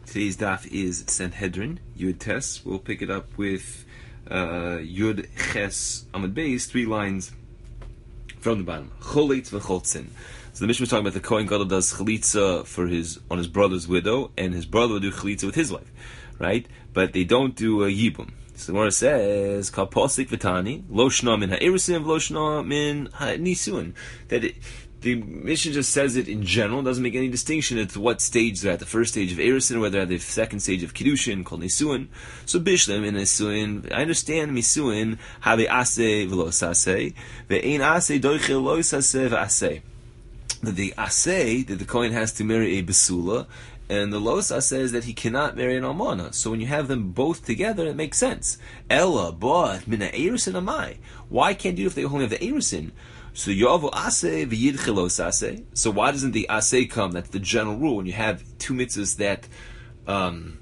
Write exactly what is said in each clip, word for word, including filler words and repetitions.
Today's daf is Sanhedrin, Yud Tes. We'll pick it up with uh, Yud Ches Amud Beis, three lines from the bottom. Cholit v'chotzin. So the Mishnah was talking about the Kohen Gadol does chalitza for his on his brother's widow, and his brother will do chalitza with his wife, right? But they don't do a yibum. So the Gemara says, "Kal posik v'tani lo shna min ha'erusin lo shna min ha'nisuin." That it, the Mishnah just says it in general, doesn't make any distinction at what stage they're at, the first stage of erusin, or whether at the second stage of kiddushin called nisuin. So bishlam in nisuin, I understand nisuin have ase v'lo sase ve'ein ase doichel lo sase v'ase. That the asay that the Kohen has to marry a besula, and the los says that he cannot marry an almana. So when you have them both together, it makes sense. Ella, but mina erusin amai. Why can't you if they only have the erusin? So yovu asay v'yidche los asay. So why doesn't the asay come? That's the general rule when you have two mitzvahs that um,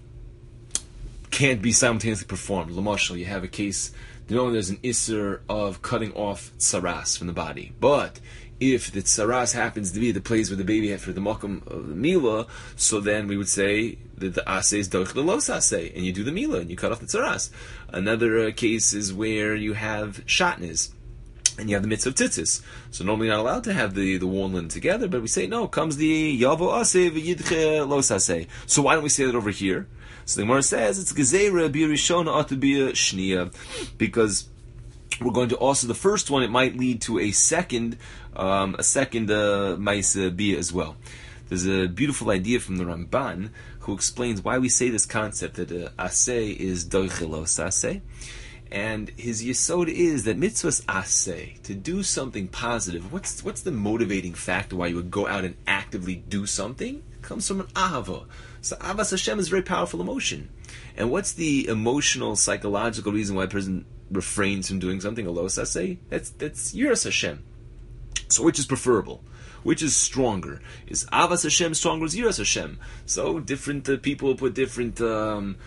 can't be simultaneously performed. L'mashal, you have a case. You know, there's an isser of cutting off tsaras from the body, but if the tsaras happens to be the place where the baby had for the makom of the mila, so then we would say that the asay is doich los asay, and you do the mila and you cut off the tsaras. Another uh, case is where you have shatnez, and you have the mitzvah of tzitzis. So normally you're not allowed to have the, the wool and linen together, but we say no, comes the yavo asay v'yidche los asay. So why don't we say that over here? So the Gemara says it's gezeira b'rishona ought to be a shnia, because we're going to also the first one. It might lead to a second, um, a second uh, ma'isa bia as well. There's a beautiful idea from the Ramban who explains why we say this concept that uh, asay is doichelos asay, and his yesod is that mitzvahs asay, to do something positive. What's what's the motivating factor why you would go out and actively do something? It comes from an ahava. So Avas Hashem is a very powerful emotion. And what's the emotional, psychological reason why a person refrains from doing something? Alos Asay? That's that's Yiras Hashem. So which is preferable? Which is stronger? Is Avas Hashem stronger or is Yiras Hashem? So different uh, people put different um,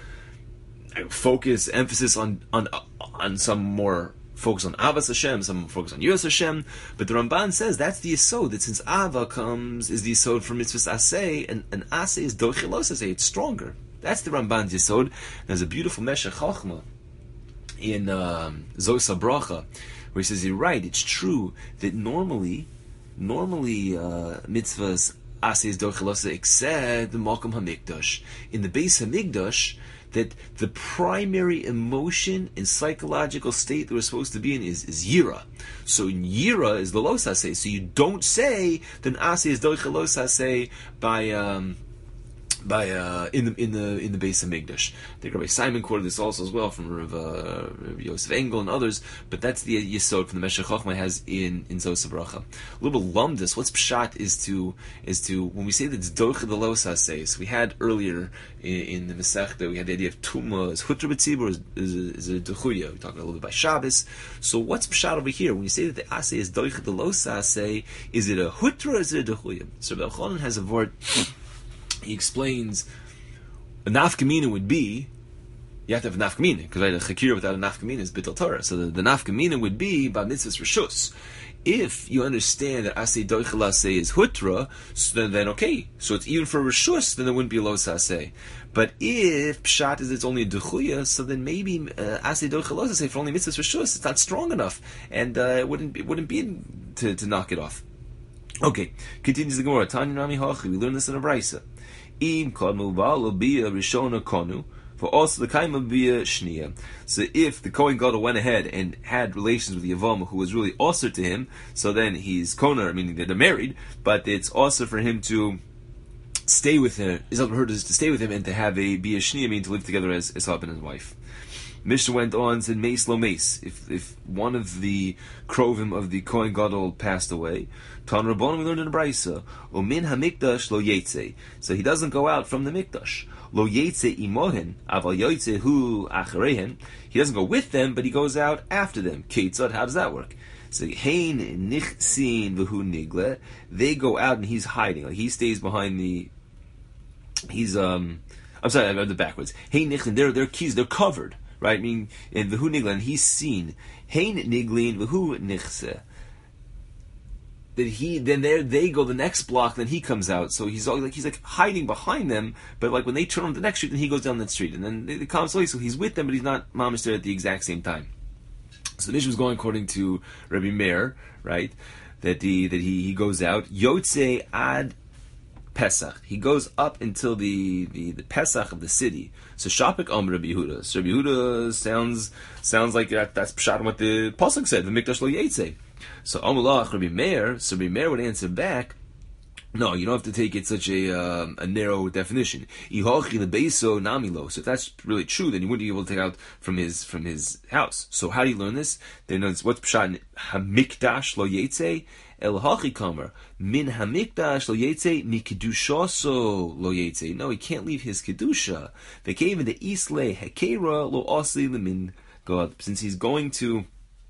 focus, emphasis on, on, on some more focus on Avas Hashem, some focus on Yiras Hashem, but the Ramban says that's the yesod, that since Ava comes, is the yesod for mitzvahs asay, and, and asay is dochilos asay, it's stronger. That's the Ramban's yesod. There's a beautiful Meshech Chochma in um, Zos HaBracha, where he says, you're right, it's true that normally, normally uh, mitzvahs asay is dochilos asay, except the Malkum HaMikdash. In the base HaMikdash, that the primary emotion and psychological state that we're supposed to be in is, is yira. So yira is the los asay. So you don't say that asay is doicha los asay by um, by uh, in the in the in the base of Migdash. I think Rabbi Simon quoted this also as well from Rav, uh, Rav Yosef Engel and others. But that's the yesod from the Meshech Chochma has in in Zos HaBracha. A little bit lumdus. What's pshat is to is to when we say that it's doicha the los asay. So we had earlier in, in the Masechta we had the idea of tumah as hutra b'tzibur is is, is a dechuya. We talked a little bit by Shabbos. So what's pshat over here when you say that the asay is doicha the los asay? Is it a hutra or is it a dechuya? So Rabbi Elchanan has a word. He explains a nafkamina would be, you have to have a nafkamina, because right, a chakira without a nafkamina is bitul Torah. So the, the nafkamina would be by mitzvahs reshus. If you understand that asay doichel asay is hutra, so then, then okay, so it's even for reshus, then there wouldn't be los asay. But if pshat is it's only a dechuya, so then maybe uh, asay doichel asay for only mitzvahs reshus, it's not strong enough, and uh, it wouldn't it wouldn't be to, to knock it off. Okay, continues the Gemara. Tanya Rami Hachi. We learn this in a brayso. Im kanu v'alo bia rishona kanu, for also the kaima bia shnia. So if the Kohen Gadol went ahead and had relations with the Yavam who was really also to him, so then he's koner, meaning that they're married, but it's also for him to stay with her. It's up to her to stay with him and to have a bia shnia, meaning to live together as, as husband and wife. Mishnah went on and said, Meis lo meis. If if one of the krovim of the Kohen Gadol passed away, Tan Rabbanon, we learned in the Brisa, Umin hamikdash lo yetze. So he doesn't go out from the mikdash. Lo yetze imohen, aval yetze hu acharehen. He doesn't go with them, but he goes out after them. Keitzad, how does that work? So hein nichsin v'hu nigle. They go out and he's hiding. Like he stays behind the. He's um. I'm sorry, I read the backwards. Hein nichlin. Their their keys, they're covered. Right, I mean, in v'hu niglin, he's seen. Hein niglin v'hu nichse. that he then there they go the next block, then he comes out. So he's all like he's like hiding behind them, but like when they turn on the next street, then he goes down that street, and then they, they come slowly. So he's with them, but he's not mamish there at the exact same time. So the mission was going according to Rabbi Meir, right? That the that he, he goes out Yotze ad Pesach. He goes up until the, the, the Pesach of the city. So Shapik Om Rabbi Yehuda. So Rabbi Yehuda sounds sounds like that, that's pshat what the pasuk said. The Mikdash lo yetze. So Amalach Rabbi Meir. So Rabbi Meir would answer back, no, you don't have to take it such a um, a narrow definition. Ihochi lebeso namilo. So if that's really true, then you wouldn't be able to take out from his from his house. So how do you learn this? Then what's pshat hamikdash lo yetze el hachi kamer min hamikdash lo yetze mikidushaso lo yetze. No, he can't leave his kedusha. They came in the isle hekera lo osli lemin God. Since he's going to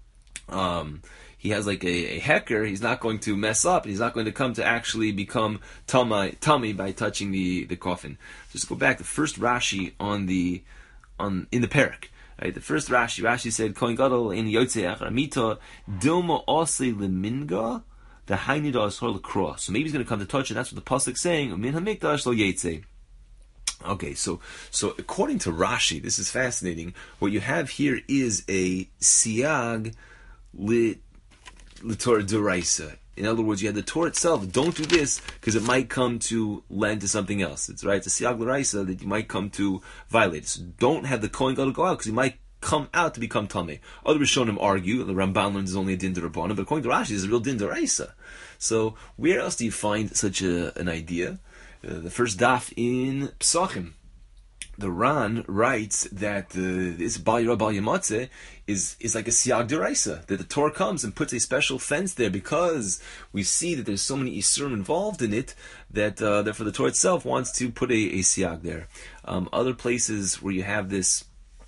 um. He has like a, a hecker, he's not going to mess up, he's not going to come to actually become tummy, tummy by touching the, the coffin. Just go back, the first Rashi on the on in the parak. Right? The first Rashi, Rashi said, Kohen Gadol in Yotze Achramita, Dilma Ose Leminga, the Hainida Asor Lacross. So maybe he's going to come to touch, and that's what the pasuk's saying, Min Hamikdash Lo Yetze. Okay, so so according to Rashi, this is fascinating. What you have here is a siag lit the Torah Duraisa. In other words, you had the Torah itself. Don't do this because it might come to lend to something else. It's right. It's a Siyag L'Raisa that you might come to violate. So don't have the Kohen Gadol go out because he might come out to become Tameh. Other Rishonim argue the Ramban learns is only a Din D'Rabbanan, but according to Rashi, it's a real Din D'Oraisa. So where else do you find such a, an idea? Uh, the first daf in Psachim. The Ran writes that uh, this Bal Yirah Bal Yamatzeh is is like a Siyag D'Oraisa, that the Torah comes and puts a special fence there because we see that there's so many Isurim involved in it that uh, therefore the Torah itself wants to put a, a Siyag there. Um, other places where you have this,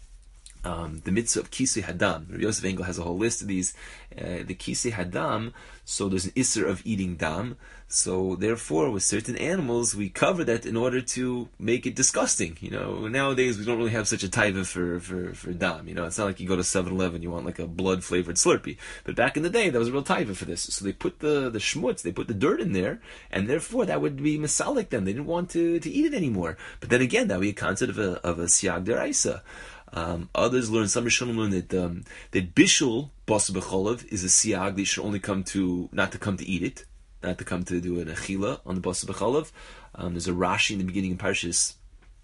um, the mitzvah of Kisei Hadam, Rabbi Yosef Engel has a whole list of these. Uh, the Kisei Hadam, so there's an Isser of eating dam. So therefore, with certain animals, we cover that in order to make it disgusting. You know, nowadays we don't really have such a taiva for, for, for dam. You know, it's not like you go to seven eleven, you want like a blood-flavored Slurpee. But back in the day, there was a real taiva for this. So they put the, the schmutz, they put the dirt in there, and therefore that would be masalik them. They didn't want to, to eat it anymore. But then again, that would be a concept of a, of a siyag deraisa. Um, others learn, some Rishonim learn that um, that bishul basa b'cholav is a siyag that you should only come to, not to come to eat it, not to come to do an achila on the basa b'cholav. Um, there's a Rashi in the beginning of Parshas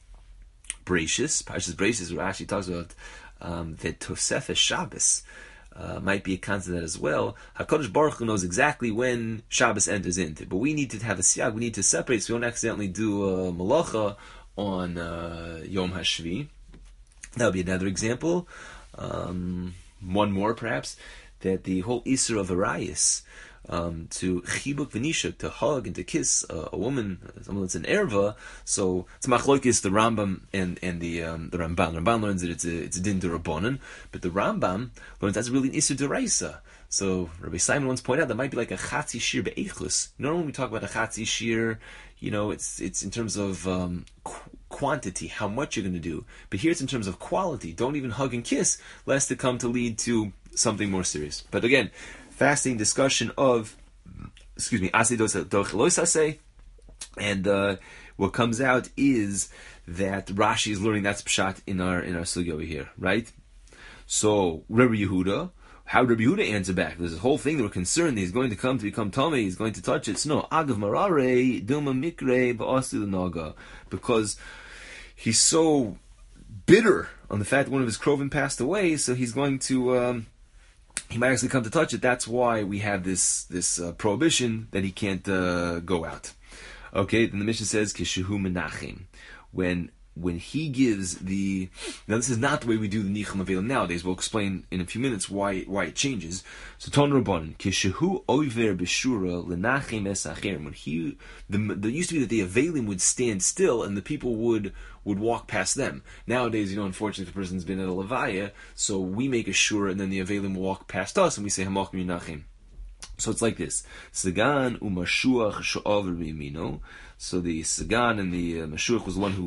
Breishis. Parshas Breishis, Rashi talks about um, that Tosefes Shabbos uh, might be a concept of that as well. HaKadosh Baruch Hu knows exactly when Shabbos enters into it, but we need to have a siyag, we need to separate so we don't accidentally do a malacha on uh, Yom HaShvi. That would be another example. Um, one more, perhaps, that the whole Isser of Arayis, um, to chibuk v'nishuk, to hug and to kiss uh, a woman, someone that's an erva. So it's machlokes the Rambam and and the um, the Ramban. Ramban learns that it's a it's a din d'Rabbanan, but the Rambam learns that's really an Isser d'Oraisa. So Rabbi Simon once pointed out that might be like a chatzi shir be'echus. Normally when we talk about a chatzi shir, you know, it's it's in terms of um, qu- quantity, how much you're going to do. But here it's in terms of quality. Don't even hug and kiss, lest it come to lead to something more serious. But again, fascinating discussion of, excuse me, asidos docheloisase, and uh, what comes out is that Rashi is learning that's pshat in our in our sugya here, right? So Rabbi Yehuda. How did Rabbi Yehuda answer back? There's this whole thing they were concerned that he's going to come to become Tomei, he's going to touch it. So no, Agav Marare, Dilma Mikre, Ba'asti L'Naga. Because he's so bitter on the fact that one of his Krovin passed away, so he's going to, um, he might actually come to touch it. That's why we have this this uh, prohibition that he can't uh, go out. Okay, then the Mishnah says, Kishehu Menachem. When When he gives the, now this is not the way we do the Nicham Avelim nowadays. We'll explain in a few minutes why why it changes. So Ton Rabban, Kishehu Oiver Beshura Lenachem Es Acherim. When he, the, there used to be that the Avelim would stand still and the people would would walk past them. Nowadays, you know, unfortunately, the person's been at a Levaya, so we make a shura and then the Avelim will walk past us and we say Hamachim Yinachim. So it's like this: Sagan u'Mashuach she'aver b'yamino. So the Sagan and the uh, Mashuach was the one who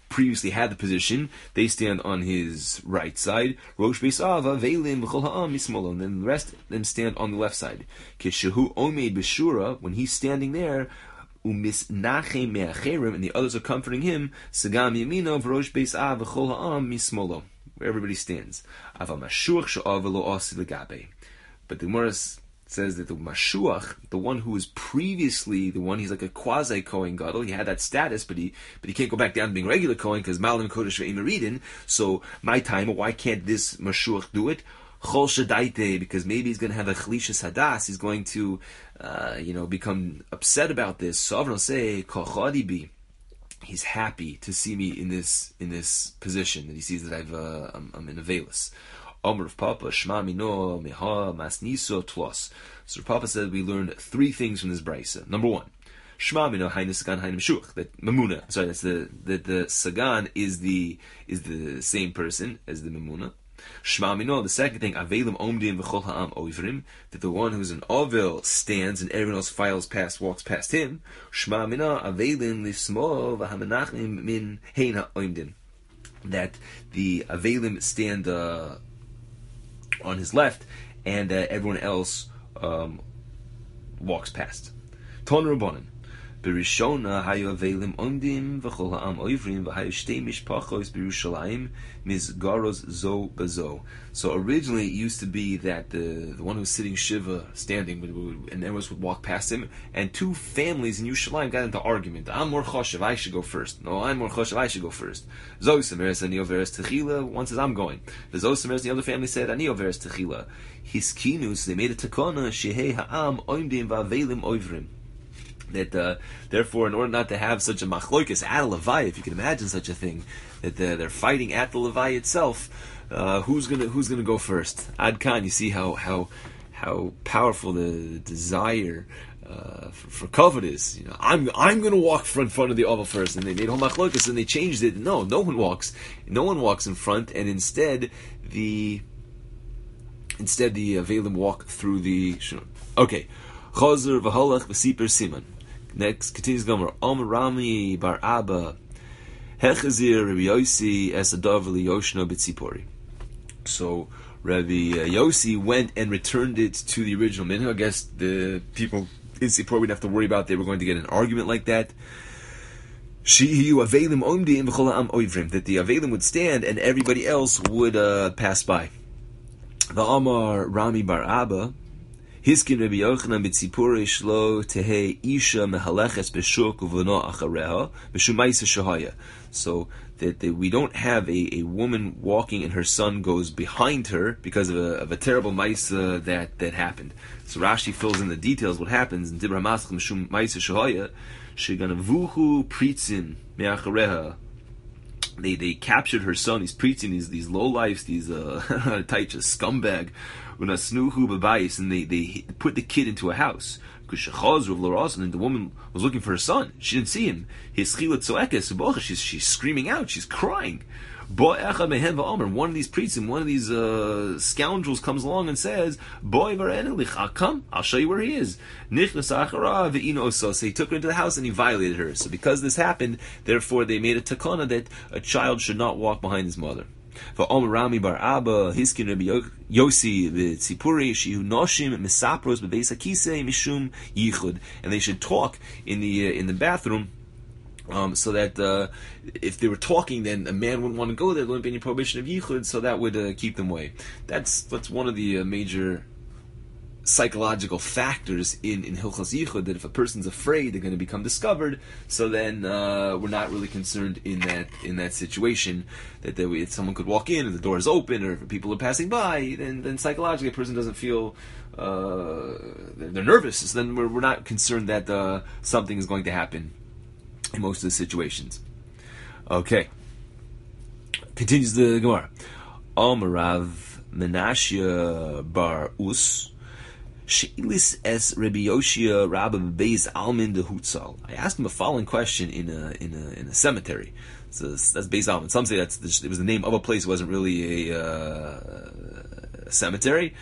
previously had the position, they stand on his right side. Rosh Beis Ava, Velim, V'chol Ha'am Mismolo, and then the rest of them stand on the left side. Kishehu Omeid B'Shura, when he's standing there, Umis Nachem Me'acherim, and the others are comforting him, Sagam Yamino, V'Rosh Beis Ava, V'chol Ha'am Mismolo, where everybody stands. Ava Mashuach Sha'ava Lo Asi L'Gabe. But the Gemara says that the Mashuach, the one who was previously the one, he's like a quasi Kohen Gadol. He had that status, but he but he can't go back down to being regular Kohen because Malim Kodesh Ve'Imeridin. So my time, why can't this Mashuach do it? Chol Shadaite, because maybe he's going to have a Chalishas Hadas. He's going to, uh, you know, become upset about this. So Avram will say, Kochadi bi. He's happy to see me in this in this position that he sees that I've uh, I'm, I'm in a veilus. Omer of Papa, Shema Mino, Meha, Masniso, Tlos. So Papa said we learned three things from this brisa. Number one, Shema Mino, Hainu Sagan, Hainu Meshuch. That Mamuna, sorry, that's the that the Sagan is the is the same person as the Mamuna. Shema Mino, the second thing, Avelim Omdim V'chol Ha'am Oivrim, that the one who's an Ovel stands and everyone else files past, walks past him. Shema Mino, Avelim Lifsmo V'hamanachim Min Hein Ha'omdim. That the Avelim stand uh, on his left, and uh, everyone else um, walks past. Ton Rabbanan. Berishona hayu avelim omdim v'chol ha'am oivrim v'hayu shtei mishpachos b'Yerushalayim mizgaros zo bazo. So originally it used to be that the the one who was sitting shiva, standing, would, would, and everyone else would walk past him, and two families in Yerushalayim got into argument. I'm more choshev, I should go first. No, I'm more choshev, I should go first. Zo semeres ani overes techila. One says I'm going. The zo semeres, the other family said ani overes techila. Hiskinus, they made a takona shehei ha'am omdim v'avelim oivrim. That uh, therefore, in order not to have such a machloikis at a Levai, if you can imagine such a thing, that they're, they're fighting at the Levai itself, uh, who's gonna who's gonna go first? Ad Khan, you see how how how powerful the desire uh, for, for kavod is. You know, I'm I'm gonna walk front front of the oval first, and they made whole machloikis, and they changed it. No, no one walks, no one walks in front, and instead the instead the Avelim walk through the. Okay, Chazer v'holach v'siper siman. Next, continues Gomer. Om Rami bar Abba hechazir Rabbi Yossi es adav liyoshno b'tzipori. So Rabbi Yossi went and returned it to the original minhag. I guess the people in Tzipori would have to worry about they were going to get an argument like that. Shehiyu avelim omdim v'chol ha'am oivrim, that the avelim would stand and everybody else would uh, pass by. The Amar Rami bar Abba. Hiskin Rabbi Yochanan b'tzipurei shlo tehei isha mehaleches b'shuk uv'no achareha b'shum ma'isa shahaya. So that, that we don't have a, a woman walking and her son goes behind her because of a, of a terrible ma'isa that, that happened. So Rashi fills in the details what happens in Dibra Maschem b'shum ma'isa shahaya sheganavuhu pritzim me'achareha. They they captured her son. These preaching these these low lives, these uh taicha scumbag, unasnuhu babayis, and they they put the kid into a house. And the woman was looking for her son. She didn't see him. His she's she's screaming out. She's crying. One of these priests, one of these uh, scoundrels comes along and says, "Boy, come, I'll show you where he is." So he took her into the house and he violated her. So because this happened, therefore they made a takana that a child should not walk behind his mother. For Om Rami bar Abba, Hiskin Rabbi Yossi v'tzipuri shihu noshim misapros bebeis hakisei mishum yichud, and they should talk in the uh, in the bathroom. Um, so that uh, if they were talking, then a man wouldn't want to go there. There wouldn't be any prohibition of yichud, so that would uh, keep them away. That's that's one of the uh, major psychological factors in in Hilchos Yichud, that if a person's afraid they're going to become discovered, so then uh, we're not really concerned in that in that situation. That there, if someone could walk in and the door is open, or if people are passing by, then then psychologically a person doesn't feel uh, they're, they're nervous. So then we're we're not concerned that uh, something is going to happen in most of the situations. Okay. Continues the Gemara. Amarav Menashia bar Us Sheilis es Rabbi Yoshia Rabba Beis Almin de Hutzal. I asked him a following question in a in a in a cemetery. So that's Beis Almin. Some say that's it was the name of a place. It wasn't really a, uh, a cemetery.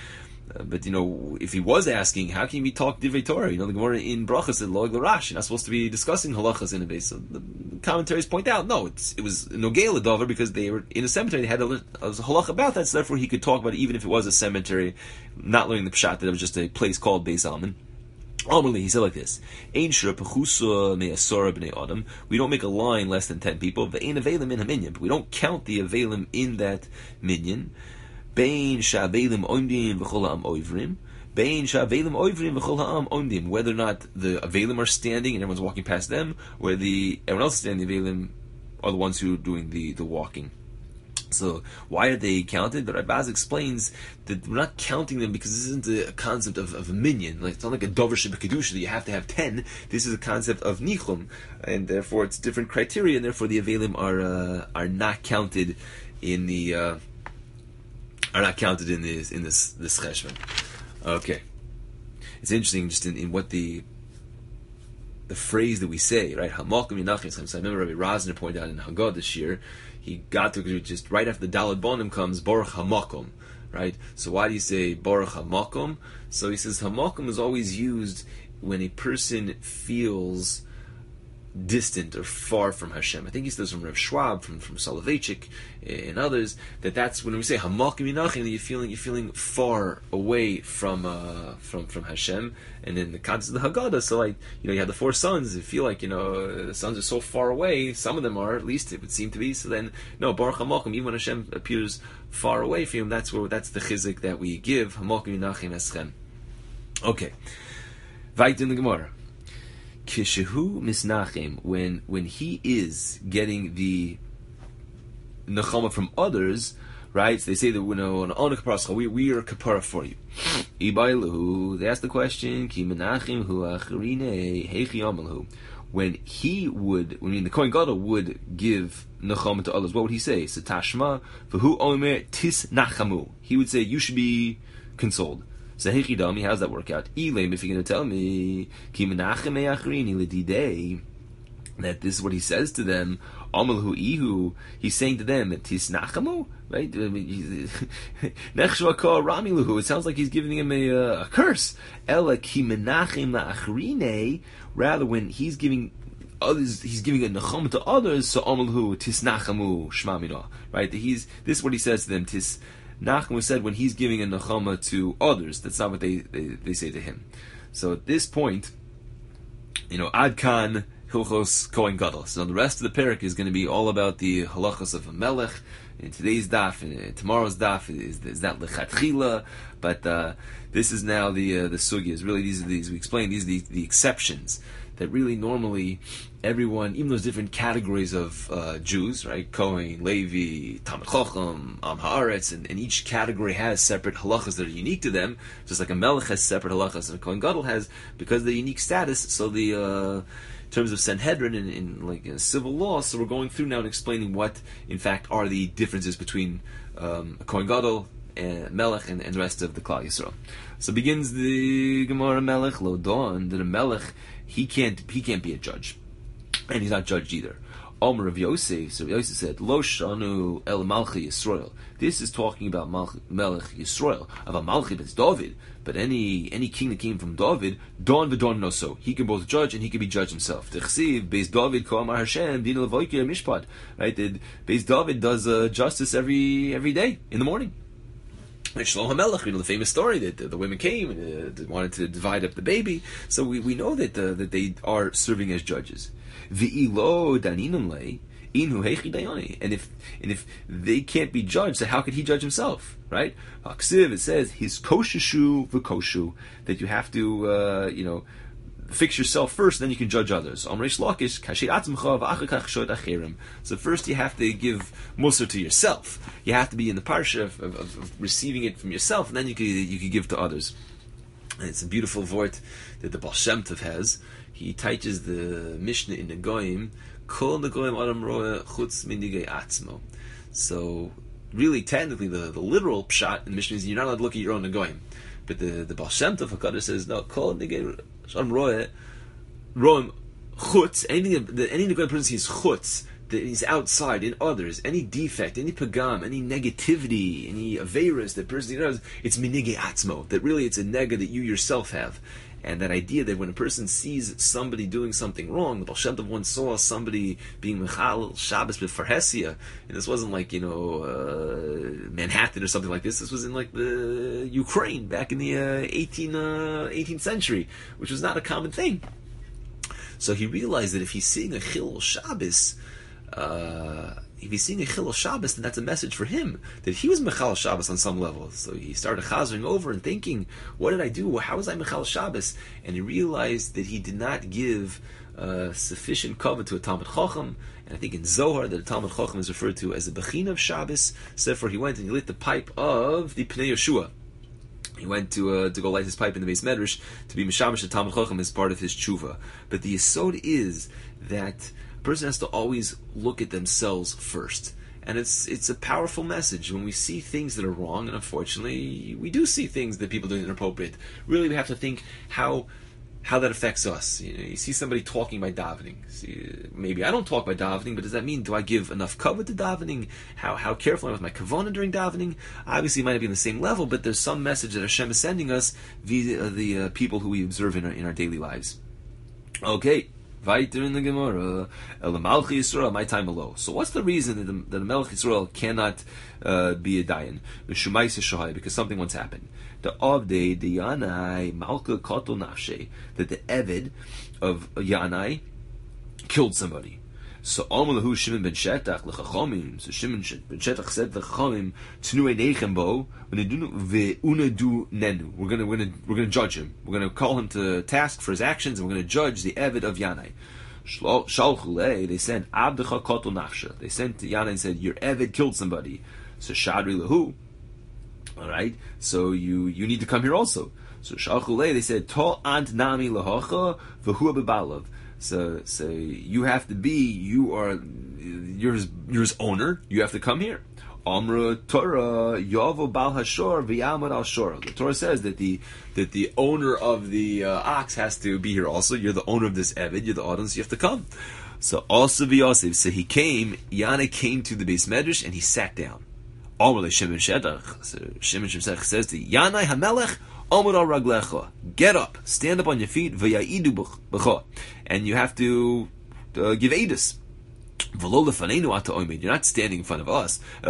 Uh, but you know, if he was asking, how can we talk divrei Torah? You know, the Gemara in Brachos said loig l'rash. You're not supposed to be discussing halachas in a base. So the commentaries point out, no, it's, it was nogei l'davar because they were in a cemetery. They had a, a halach about that, so therefore he could talk about it, even if it was a cemetery, not learning the pshat that it was just a place called Beis Alman. Ultimately, he said like this: Ein shura pechusa me'asora b'nei adam. We don't make a line less than ten people. Ve'ein avelim in a minyan, but we don't count the avelim in that minyan. Bein sha'avelim oimdim v'chol ha'am oivrim. Bein sha'avelim oivrim v'chol ha'am oimdim. Whether or not the avelim are standing and everyone's walking past them, or the everyone else is standing, the avelim are the ones who are doing the, the walking. So why are they counted? But Rabaz explains that we're not counting them because this isn't a concept of, of a minyan. Like, it's not like a dover shebekadusha that you have to have ten. This is a concept of nichum, and therefore it's different criteria, and therefore the avelim are uh, are not counted in the uh, are not counted in this in this this cheshbon. Okay, it's interesting just in, in what the the phrase that we say, right? Hamakom Yinachim. So I remember Rabbi Rosner pointed out in Haggadah this year. He got to just right after the Daled Bonim comes Baruch Hamakom, right? So why do you say Baruch Hamakom? So he says Hamakom is always used when a person feels distant or far from Hashem. I think he says from Rav Schwab, from from Soloveitchik, and others, that that's when we say Hamakom Yinachim, that you're feeling you're feeling far away from uh, from from Hashem. And then the concept of the Haggadah, so like, you know, you have the four sons, you feel like, you know, the sons are so far away, some of them are, at least it would seem to be, so then, no, Baruch HaMakom, even when Hashem appears far away from him, that's where, that's the chizik that we give, HaMakom Yinachim Eschem. Okay. Vayt in the Gemara. Kishehu misnachim, when, when he is getting the nechama from others, right? So they say that you know, on a we we are kapara for you. They ask the question, Ki menachim hu acharine heichi amalhu. When he would, when the Kohen Gadol would give nechama to others, what would he say? Satashma v'hu omer tis nachamu. He would say, you should be consoled. So heichi dami, how's that work out? Ilaim, if you're going to tell me, Ki menachem acharine ledidei, that this is what he says to them, Amalhu ihu, he's saying to them, Tisnachamu, right? Nechshvaka Ramiluhu, it sounds like he's giving him a, uh, a curse. Ela ki menachem la'achrine, rather when he's giving others, he's giving a nechama to others, so Amalhu, Tisnachamu, Shmamina, right? He's, this is what he says to them, Tisnachamu said when he's giving a nechama to others, that's not what they, they, they say to him. So at this point, you know, Adkan, Hilchos Kohen Gadol. So the rest of the parak is going to be all about the halachos of a melech. In today's daf, and tomorrow's daf is, is that lechatchila, but uh, this is now the uh, the sugyas. Really, these are these we explained. These are the, the exceptions that really normally everyone, even those different categories of uh, Jews, right? Kohen, Levi, Talmid Chacham, Am Haaretz, and, and each category has separate halachas that are unique to them. Just like a melech has separate halachas, and a Kohen Gadol has, because of the unique status. So the uh, in terms of Sanhedrin in, in like in civil law, so we're going through now and explaining what, in fact, are the differences between um, a Kohen Gadol, and Melech, and, and the rest of the Klal Yisrael. So begins the Gemara Melech Lo Don, that a Melech he can't he can't be a judge, and he's not judged either. Omer of Yosef, so Yosef said, Lo Shanu El Malchi Yisrael. This is talking about Malch, Melech Yisrael. Of a Malchi, it's David. But any any king that came from David, Don v'Don no so. He can both judge and he can be judged himself. T'chsiv, Beis David ko amar Hashem, din levoikir mishpat. Right? Beis David does uh, justice every every day in the morning. Shlomo HaMelech, you know the famous story that uh, the women came and uh, wanted to divide up the baby. So we, we know that uh, that they are serving as judges. V'ilo daninum lei inu heichi dayoni. And if and if they can't be judged, so how could he judge himself? Right? Haksiv, it says his kosheshu v'koshu, that you have to uh, you know fix yourself first, then you can judge others. So first you have to give musar to yourself. You have to be in the parsha of, of, of receiving it from yourself, and then you can you can give to others. And it's a beautiful vort that the Baal Shem Tov has. He teaches the Mishnah in the Goyim, Kol Negoyim Adam Roeh Chutz Min Nigei Atzmo. So really, technically, the, the literal pshat in the Mishnah is you're not allowed to look at your own Negoyim. But the, the Baal Shem Tov HaKadosh says, no, Kol Nigei Adam Roeh Roem Chutz, anything, the, any Negoyim person sees Chutz, that is outside in others, any defect, any pagam, any negativity, any averas that person does, it's minige atzmo, that really it's a nega that you yourself have. And that idea that when a person sees somebody doing something wrong, the Baal Shem Tov once saw somebody being mechal Shabbos b'farhesia, and this wasn't like, you know, uh, Manhattan or something like this. This was in like the Ukraine back in the uh, eighteenth century, which was not a common thing. So he realized that if he's seeing a Chilul Shabbos, uh, if he's seeing a Chilul Shabbos, then that's a message for him that he was Mechal Shabbos on some level. So he started chazering over and thinking, what did I do? How was I Mechal Shabbos? And he realized that he did not give uh, sufficient cover to a Talmud Chacham. And I think in Zohar that a Talmud Chacham is referred to as a Bechina of Shabbos. So therefore he went and he lit the pipe of the Pnei Yeshua. He went to uh, to go light his pipe in the Beis Medrash to be Mishamash the Talmud Chacham as part of his tshuva. But the yesod is that a person has to always look at themselves first. And it's it's a powerful message. When we see things that are wrong, and unfortunately we do see things that people do inappropriate, really we have to think how how that affects us. You know, you see somebody talking by davening. See, maybe I don't talk by davening, but does that mean, do I give enough cover to davening? How how careful am I with my kavanah during davening? Obviously, it might not be on the same level, but there's some message that Hashem is sending us via the uh, people who we observe in our, in our daily lives. Okay. Weiter in the Gemara, El Malchi Yisrael, my time below. So what's the reason that the, that the Melech Yisrael cannot uh, be a dayan? The Shumais Shahai, because something once happened. The Avdei, the Yanai, Malka Koto Nafshe, that the Eved of Yanai killed somebody. So Amalahu Shimon ben Shetach lechachomim. So Shimon ben Shetach said to Chachamim, Tnu einechem bo ve'unadu nenu. We're gonna we're gonna we're gonna judge him. We're gonna call him to task for his actions, and we're gonna judge the Eved of Yanai. Shalchulei, they sent Abdecha kotel nafsha. They sent to Yanai and said, your Eved killed somebody. So Shadri lehu. All right. So you you need to come here also. So Shalchulei, they said To ant nami lahocha v'hu bebalav. So, so you have to be, you are, you're his, you're his owner, you have to come here. Amra Torah, Yavo Bal Hashor, V'yamad Al Shor. The Torah says that the, that the owner of the uh, ox has to be here also. You're the owner of this Eved, you're the audience, you have to come. So, also V'yosef, so he came, Yana came to the Beis Medrash and he sat down. Amra Shimon Shetach, so Shimon Shetach says to Yanai HaMelech, get up, stand up on your feet, and you have to uh, give edus. You're not standing in front of us. You're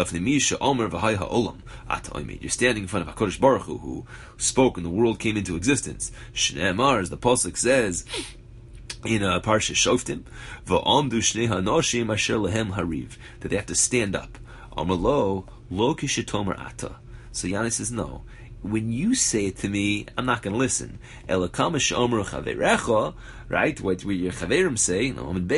standing in front of HaKadosh Baruch Hu, who spoke and the world came into existence. Shneimar, as the pasuk says in uh, Parsha Shoftim, that they have to stand up. So Yanai says, no. When you say it to me, I'm not going to listen. Right? What, what your chaverim say,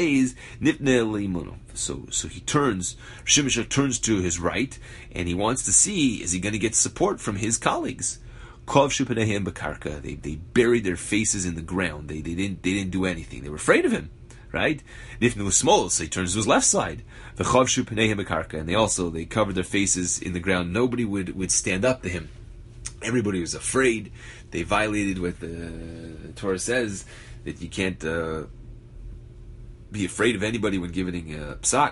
so so he turns, Shimon turns to his right, and he wants to see, is he going to get support from his colleagues? They they buried their faces in the ground. They they didn't they didn't do anything. They were afraid of him. Right? Nifnu was small, so he turns to his left side. And they also they covered their faces in the ground. Nobody would, would stand up to him. Everybody was afraid. They violated what the Torah says, that you can't uh, be afraid of anybody when giving a psak.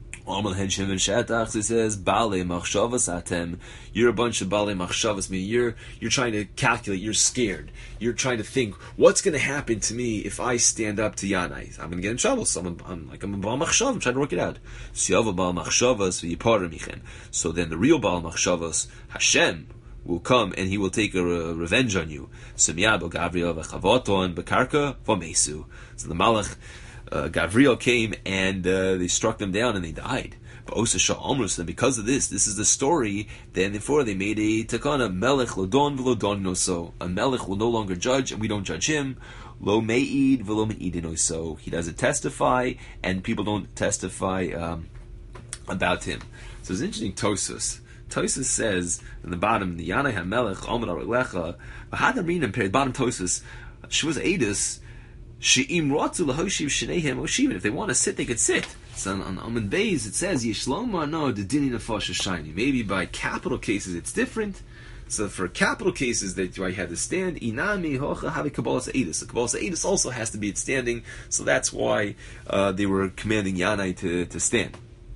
It says, Bale machshavas atem. You're a bunch of Bale machshavas. Meaning you're you're trying to calculate. You're scared. You're trying to think, what's going to happen to me if I stand up to Yanai? I'm going to get in trouble. Someone, I'm like I'm a Baal machshav. I'm trying to work it out. So then the real Baal machshavas, Hashem, will come and he will take a re- revenge on you. So the Malach, uh, Gavriel came and uh, they struck them down and they died. But and because of this, this is the story. Then therefore they made a takana melech lodon v'lodon noso. A melech will no longer judge and we don't judge him. Lo me'id v'lo me'idin so he doesn't testify and people don't testify um, about him. So it's interesting Tosus. Tosus says in the bottom, the Yanai HaMelech Omer Arelecha, V'hadamrinim period bottom Tosus, Shvuz Edus, She'im Rotzu Lahoshiv Shneihem Oshivin. If they want to sit, they could sit. So on Amud Beis it says Yishloma no the Dini Nefesh Shiny. Maybe by capital cases it's different. So for capital cases that I had to stand, inami hocha have kabbalas edus. The kabbalas edus also has to be at standing, so that's why uh, they were commanding Yanai to, to stand.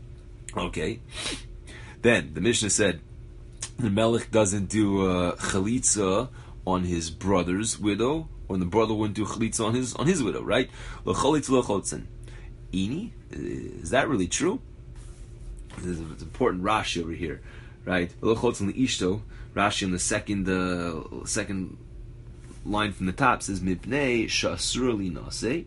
Okay. Then the Mishnah said the Melech doesn't do uh, chalitza on his brother's widow, or the brother wouldn't do chalitza on his on his widow, right? L'chalitza l'chotzen. Ini, is that really true? There's an important Rashi over here, right? L'chotzen l'ishto. Rashi on the second uh, second line from the top says mipnei shasur li nase.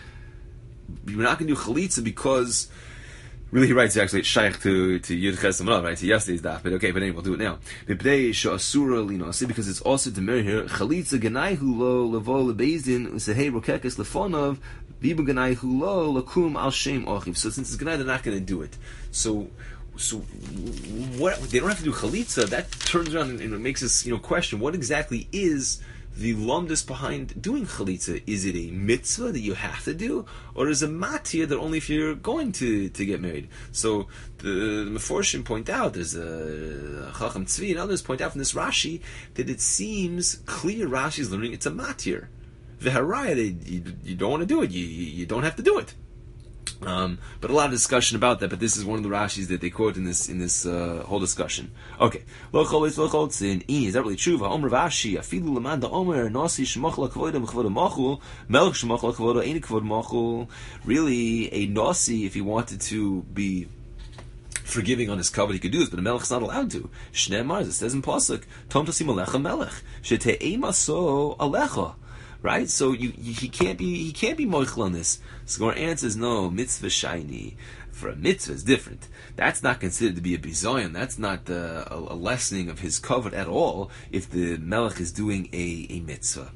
You're not going to do chalitza because really he writes actually it's shaykh to to Yud Ches Amarav, right? To yesterday's daf, but okay, but anyway, we'll do it now. Mipnei shasur li nase because it's also to marry here chalitza ganayhu lo levo lebezdin usehei rokekes lefonov vibu ganayhu lo lakum al shem ochiv. So since it's ganay, they're not going to do it. So. So, what they don't have to do chalitza. That turns around and, and it makes us, you know, question what exactly is the lumdus behind doing chalitza. Is it a mitzvah that you have to do, or is it a matir that only if you're going to, to get married? So the, the Meforshim point out, there's a Chacham Tzvi and others point out from this Rashi that it seems clear Rashi's learning it's a matir. V'haraya, you, you don't want to do it. You, you you don't have to do it. Um, but a lot of discussion about that. But this is one of the Rashis that they quote in this in this uh, whole discussion. Okay, lo cholis lo cholzin. Is that really true? Va'omer Rashi afilu leman da omer nasi shemach la kavoda mechavoda machul melech shemach la kavoda ein kavod machul. Really, a nasi, if he wanted to be forgiving on his covet, he could do this, but a melech's not allowed to. Shnei mars, it says in pasuk, tom tasim alecha melech shete'ei maso alecha. Right, so you, you, he can't be he can't be moichel on this. So our answer is no. Mitzvah shiny for a mitzvah is different. That's not considered to be a bizayon. That's not uh, a, a lessening of his covet at all. If the melech is doing a, a mitzvah,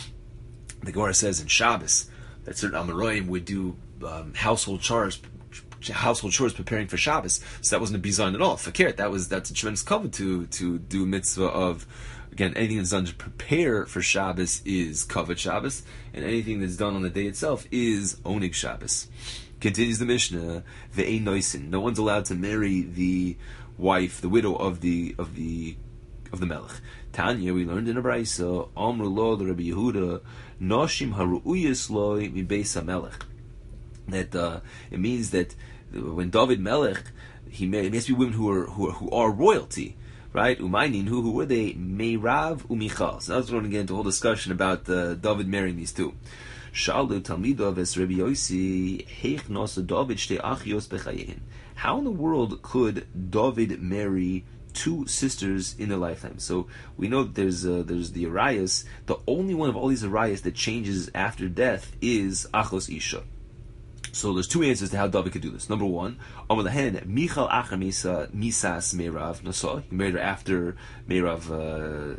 the Gemara says in Shabbos that certain Amoraim would do um, household chores, household chores preparing for Shabbos. So that wasn't a bizayon at all. Fakir, that was that's a tremendous covet to to do a mitzvah of. Again, anything that's done to prepare for Shabbos is Kavod Shabbos, and anything that's done on the day itself is Onig Shabbos. Continues the Mishnah, Ve'ein noisin. No one's allowed to marry the wife, the widow of the of the of the Melech. Tanya, we learned in a Brayso, Amru lo Rabbi Yehuda, Noshim haru'uyis loi mi beis HaMelech. That uh, it means that when David Melech, he may, it must be women who are who are, who are royalty. Right? Umaynin, who who were they? Meirav umichal. So that's going to get into a whole discussion about uh, David marrying these two. Shalu Talmidov es Rabbi Yossi heich nosa David shtei achios bechayein. How in the world could David marry two sisters in their lifetime? So we know that there's uh, there's the Arias. The only one of all these Arias that changes after death is Achos Isha. So there's two answers to how David could do this. Number one, on the hand, Michal Achar Misa Misas Meirav Nasa. He married her after Meirav uh,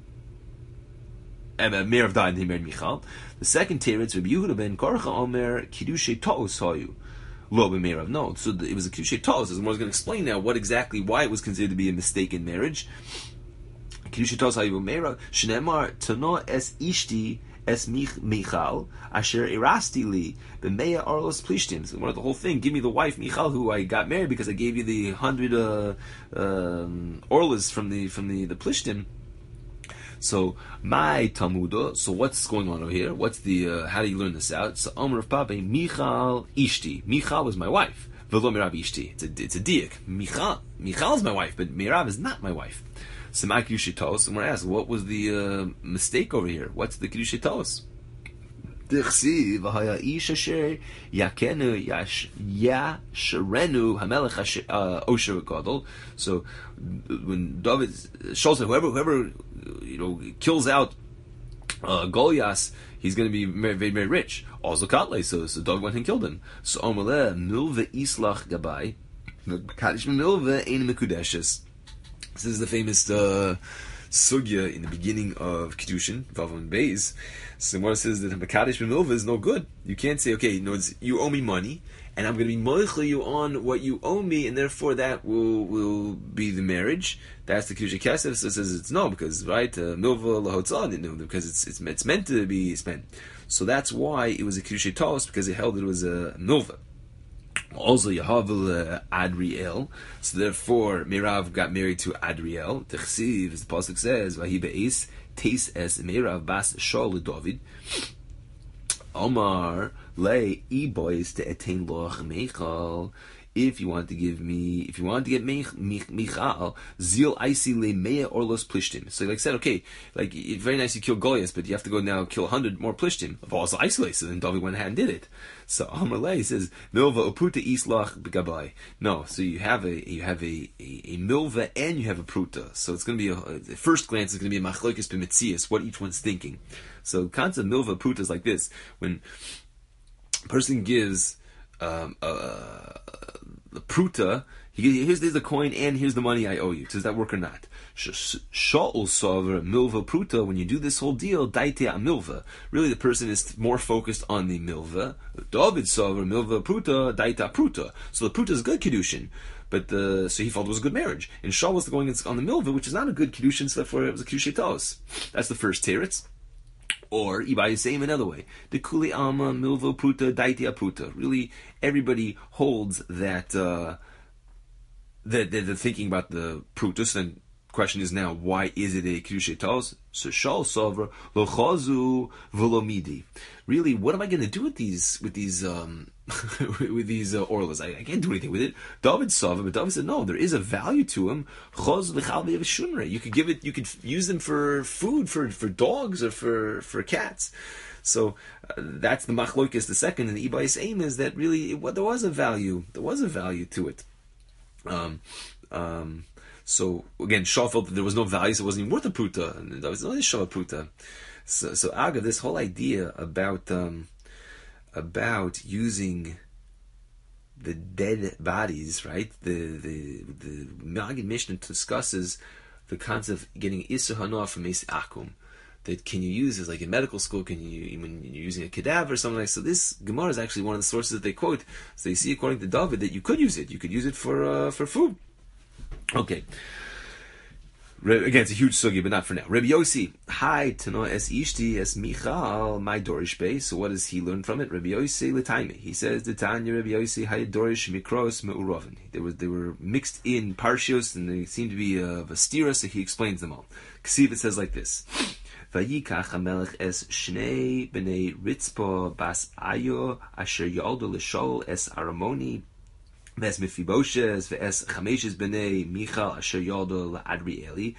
Meirav died, and he married Michal. The second teretz, Rabbi Yehuda ben Korcha Omer Kiddushay Ta'os Hayu Lo ben Meirav. No, so it was a Kiddushay Ta'os. As I was going to explain now what exactly why it was considered to be a mistaken marriage. Kiddushay Ta'os Hayu Meirav Shneimar Tano Es Ishti Es Michal Asher Irasti Li B'Meya Arlos Plishtim. So one of the whole thing, give me the wife Michal who I got married because I gave you the hundred uh, um, orlas from the from the the Plishtim. So my Talmuda. So what's going on over here? What's the uh, how do you learn this out? So Omer of Papa Michal Ishti. Michal was my wife. V'lo Mirav Ishti. It's a it's a diak. Michal Michal is my wife, but Mirav is not my wife. So my Kiddushay Ta'os, I'm going to ask, what was the uh, mistake over here? What's the Kiddushay Ta'os? D'chsi v'haya ish asher yakenu yasherenu hamelech osher gadol. So when David shows that whoever whoever you know kills out uh, Goliath, he's going to be very, very very rich. Also Katle, so so David went and killed him. So Omeleh milve islach gabai kadish milve ein mekudeshes. This is the famous uh, sugya in the beginning of Kiddushin, Vav Beis. So Gemara says that Mekadesh B'Milva is no good. You can't say, okay, you know, it's, you owe me money, and I'm going to be moichel you on what you owe me, and therefore that will will be the marriage. That's the Kiddushay Kesef. So it says it's no, because, right, uh, Milva Lahotzah, because it's, it's it's meant to be spent. So that's why it was a Kiddushay Ta'os, because it held that it was a Milva. Also, Yehavel Adriel. So therefore, Merav got married to Adriel. Techsiv, as the pasuk says, Vahi be'es teis es Merav bas Shaul David. Omar le ibois te etain loch Michal. If you want to give me, if you want to get Mich, Mich, Michal, zil isi le mea orlos plishtim. So like I said, okay, like very nice you kill Goliath, but you have to go now kill a hundred more plishtim. Of all isolated, so then David went ahead and did it. So Amar le says milva uputa islach begabai. No, so you have a you have a, a, a milva and you have a pruta. So it's going to be a, at first glance it's going to be a machlokes b'mitzias, what each one's thinking. So concept milva pruta is like this: when a person gives um, a, the pruta, he, here's, here's the coin and here's the money I owe you. Does that work or not? Shaul sover milva pruta. When you do this whole deal, daite a milva. Really, the person is more focused on the milva. David sover milva pruta daite a pruta. So the pruta is good kiddushin, but the so he felt it was a good marriage. And Shaul was going on the milva, which is not a good kiddushin. So therefore, it was a kiddushin tos. That's the first teretz. Or Ibai same another way. The Kuli Alma Milvo Pruta Daitia Pruta. Really, everybody holds that uh, that they're, they're thinking about the Prutus. And the question is now, why is it a Kedushay Tos? So Shal Sovra Lochazu Volomidi. Really, what am I going to do with these with these um, with these uh, orlas? I, I can't do anything with it. David saw them, but David said, no, there is a value to them. You could give it, you could use them for food for, for dogs or for, for cats. So uh, that's the machlokes. The second, and the Ibai's aim is that really it, well, there was a value. There was a value to it. Um, um, so again, Shaw felt that there was no value, so it wasn't even worth a pruta. And David said, no, this Shaw pruta. So, so Aga, this whole idea about um, about using the dead bodies, right? The the the Maggid Mishnah discusses the concept of getting Isur Hanoah from Meis Akum. That can you use as like in medical school? Can you when you're using a cadaver or something like that? So this Gemara is actually one of the sources that they quote. So they see, according to David, that you could use it. You could use it for uh, for food. Okay. Again, it's a huge sugi, but not for now. Rabbi Yossi, hi, Tano es ishti es Michal, my Dorish base. So what does he learn from it? Rabbi Yossi l'taime. He says the Tanya Rabbi Yossi hay Dorish mikros me'urovin. They were they were mixed in parshios and they seem to be of a stira. So he explains them all. Ksiv, it says like this: Vayikach hamelech es shnei bnei Ritzpo bas Ayo asher yoldo l'shol es Aramoni. Ves Mephibosheth, ves Chameshes b'nei Michal asher yoldo la'Adrieli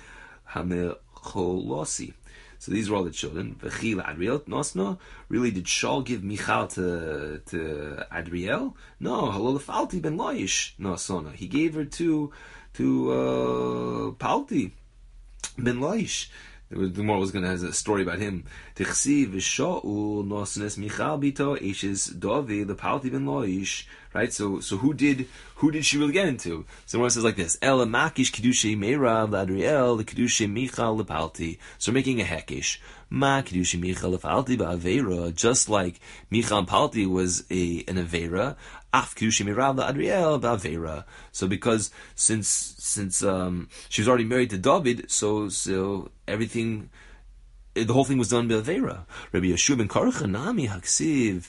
hamecholosi. So these were all the children. V'chi la'Adriel nosno. Really, did Shaul give Michal to to Adriel? No. Halol Falti ben Loish. No, sona. He gave her to to uh, Palti ben Loish. The more was going to have a story about him. Tichsi v'Shaul nosnes Michal bito eshes David lepalti ben Loish. Right, so so who did who did she really get into? So one says like this: El makish kedushay meirav l'Adriel the kedushay Michal lepalti. So we're making a hekish. Ma kedushay Michal lepalti ba'avera, just like Michal and Palti was a an avera. Af kedushay meirav l'Adriel ba'avera. So because since since um, she was already married to David, so so everything, the whole thing was done by avera. Rabbi Yeshua ben Karcha nami haksiv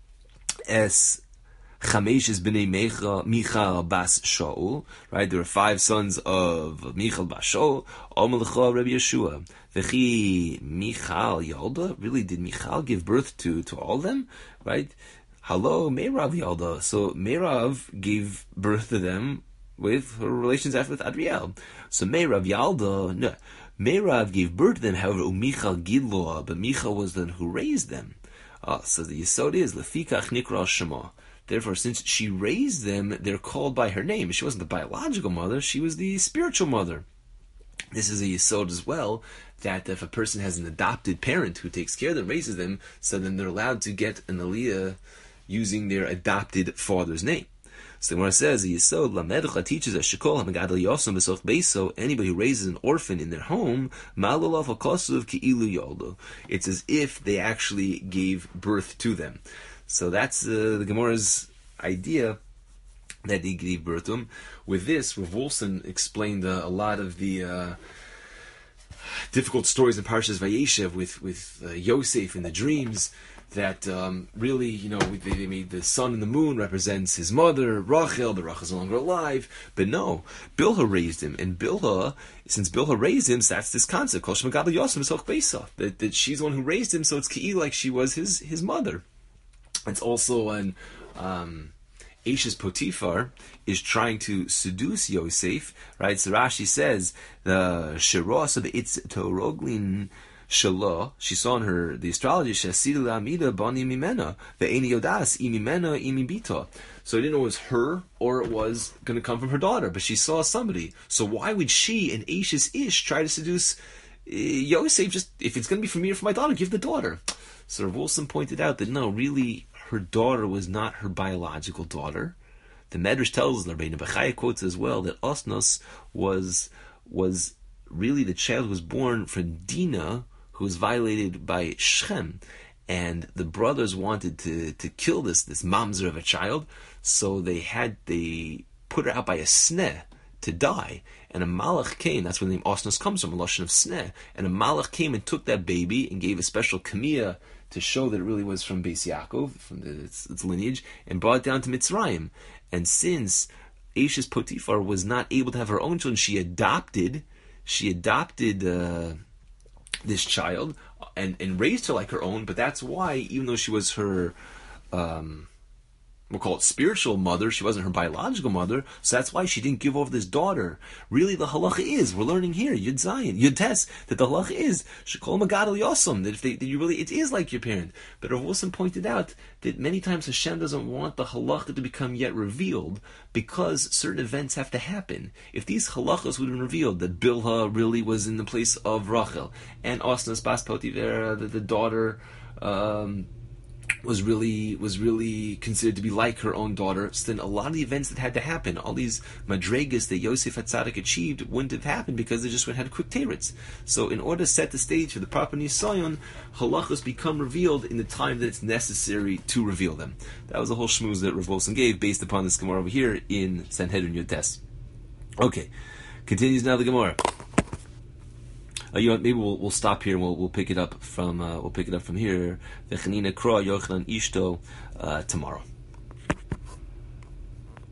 es Chameshes b'nei Michal bas Shaul, right? There were five sons of Michal bas Shaul. Omelcha Rabbi Yeshua. V'chi Michal Yalda. Really, did Michal give birth to to all of them? Right? Hello, Meirav Yalda. So Meirav gave birth to them with her relations after with Adriel. So Meirav Yalda, no. Meirav gave birth to them, however, Michal Gidloa, but Michal was the one who raised them. Uh, so the Yisod is Lefikach Nikra Shema. Therefore, since she raised them, they're called by her name. She wasn't the biological mother, she was the spiritual mother. This is a yesod as well, that if a person has an adopted parent who takes care of them, raises them, so then they're allowed to get an aliyah using their adopted father's name. So the Gemara says, the yesod, Lameducha teaches us, Shekol HaMegadol Yosem B'soch Beiso, anybody who raises an orphan in their home, Malolav HaKosuv Ki'ilu Yoldo. It's as if they actually gave birth to them. So that's uh, the Gemara's idea that he gave birth to him. With this, Rav Wolfson explained uh, a lot of the uh, difficult stories in Parshas Vayeshev with with uh, Yosef and the dreams. that um, really, you know, they, they made the sun and the moon represents his mother, Rachel, but Rachel's no longer alive. But no, Bilhah raised him, and Bilhah, since Bilhah raised him, so that's this concept, Kol Shemagabel Yosem B'Soch Beisa, that that she's the one who raised him, so it's Kei like she was his his mother. It's also an um, Ashes Potiphar is trying to seduce Yosef, right? So Rashi says the Shiros of Itz Toroglin Shalah, she saw in her the astrology Shasida Amida Bani Mimena, the Eni Yodas Imimena Imibita. So I didn't know it was her or it was going to come from her daughter, but she saw somebody. So why would she, an Ashes Ish, try to seduce uh, Yosef? Just if it's going to be for me or for my daughter, give the daughter. So Rav Wilson pointed out that no, really, her daughter was not her biological daughter. The Medrash tells us, and Rabbeinu Bechaya quotes as well, that Osnos was was really the child was born from Dinah, who was violated by Shechem, and the brothers wanted to, to kill this this mamzer of a child, so they had they put her out by a sneh to die. And a malach came, that's where the name Osnos comes from, a lashon of sneh. And a malach came and took that baby and gave a special kamiyah to show that it really was from Beis Yaakov, from the, its, its lineage, and brought it down to Mitzrayim. And since Ashes Potiphar was not able to have her own children, she adopted, she adopted uh, this child and, and raised her like her own. But that's why, even though she was her, um, we'll call it spiritual mother, she wasn't her biological mother, so that's why she didn't give over this daughter. Really, the halacha is, we're learning here, Yud Zayin, Yud Tes, that the halacha is, Shekol Magadol Yosem, that if they, that you really, it is like your parent. But Rav Wilson pointed out that many times Hashem doesn't want the halacha to become yet revealed, because certain events have to happen. If these halachas would have been revealed, that Bilhah really was in the place of Rachel, and Osnas Bas Potiphar, the, the daughter, um, was really was really considered to be like her own daughter. So then a lot of the events that had to happen, all these madregas that Yosef HaTzadik achieved, wouldn't have happened because they just went had quick teretz. So in order to set the stage for the proper nisayon, halachos become revealed in the time that it's necessary to reveal them. That was the whole shmooze that Rav Wilson gave based upon this Gemara over here in Sanhedrin Yud Tes. Okay, continues now the Gemara. Uh, you know, maybe we'll we'll stop here and we'll we'll pick it up from uh, we'll pick it up from here. V'chanina kra Yochanan Ishto uh, tomorrow.